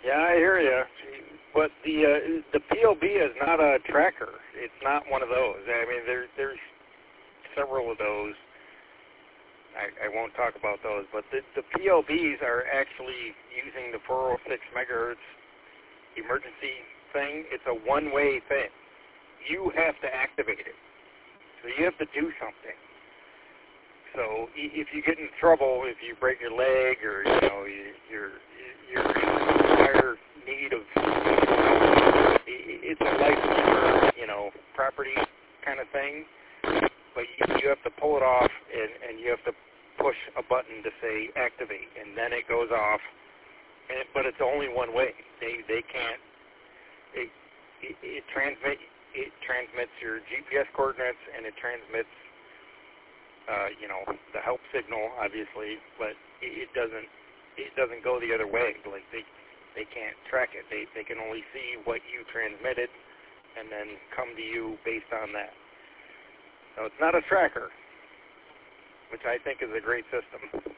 Yeah, I hear you. But the POB is not a tracker. It's not one of those. I mean, there's several of those. I won't talk about those, but the POBs are actually using the 406 megahertz emergency thing. It's a one-way thing. You have to activate it. So you have to do something. So if you get in trouble, if you break your leg or, you're in dire need of, it's a life or, property kind of thing. But you have to pull it off, and you have to push a button to say activate, and then it goes off. But it's only one way. They can't. It transmits your GPS coordinates, and it transmits the help signal, obviously. But it doesn't go the other way. Like they can't track it. They can only see what you transmitted, and then come to you based on that. So it's not a tracker, which I think is a great system.